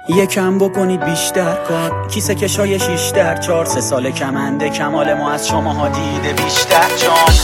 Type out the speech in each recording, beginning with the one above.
یکم بکنید بیشتر کار، کیسه کشای 6 در 4 3 سال کمنده کمال ما از شماها دیده بیشتر جان.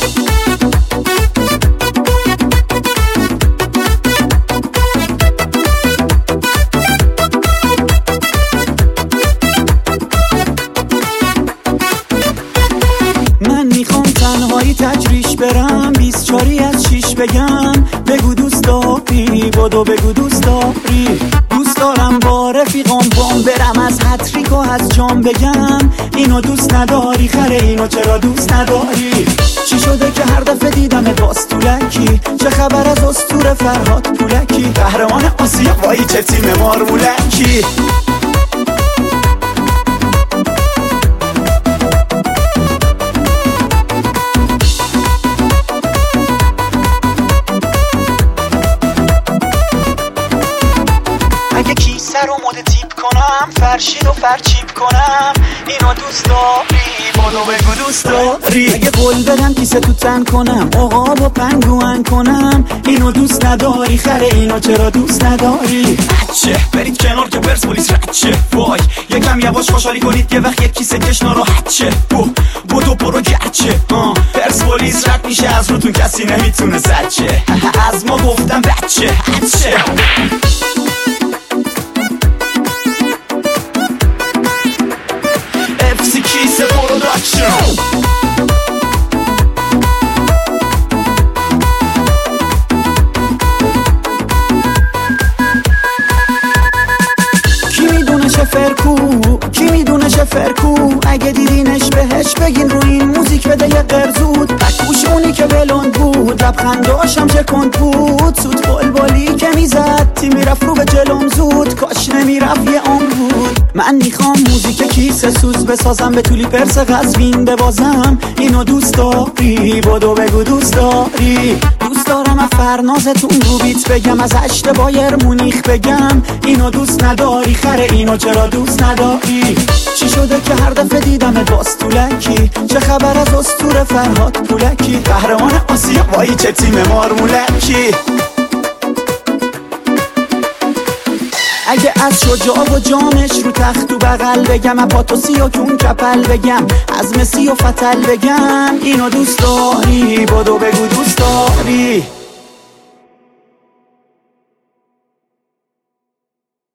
من میخوام تنهایی تجریش برم 24 از 6 بگم بگو دوست داری بدو بگو دوست داری. دوست دارم با رفیقام بام برم از هتریک و از جام بگم اینو دوست نداری خره اینو چرا دوست نداری. چی شده که هر دفعه دیدم باز طولکی چه خبر از اسطوره فرهاد پولکی قهرمان آسیا وای چه تیم مارمولکی. اگه کیسه رو مد تیپ کنم فرشید و فرچیپ کنم اینو دوست داری بدو بگو دوست داری. اگه قول بدم کیسه تو تن کنم عقاب و پنگوان کنم اینو دوست نداری خره اینو چرا دوست نداری. بچه برید کنار که پرسپولیس رچه وای یکم یواش خوشحالی کنید یه وقت یک کیسه کش ناراحت چه بدو برو گرچه پرسپولیس رد میشه از روتون کسی نمیتونه زچه از ما گفتم بچه هچه. کیسه پروداکشن کی میدونه شفرکو کی میدونه شفرکو اگه دیدینش بهش بگین رو این موزیک بده یه قرزود بکوشونی که بلند بود لبخنداشم چه کند بود سود بلبلی که میزد تی میرفت رو به جلوم زود کاش نمیرفت یه عمر بود. من میخوام موزیک کیسه سوز بسازم به طولی پرس قزوین ببازم اینو دوست داری بدو بگو دوست داری. دوست دارم از فرنازتون رو بیت بگم از اشت بایر مونیخ بگم اینو دوست نداری خره اینو چرا دوست نداری. چی شده که هر دفعه دیدم باز طولکی چه خبر از اسطوره فرهاد پولکی قهرمان آسیا وای چه تیم مارمولکی. اگه از شجاع و جامش رو تخت و بغل بگم پاتوسی و کون کپل بگم از مسی و فتل بگم اینو دوست داری بدو بگو دوست داری.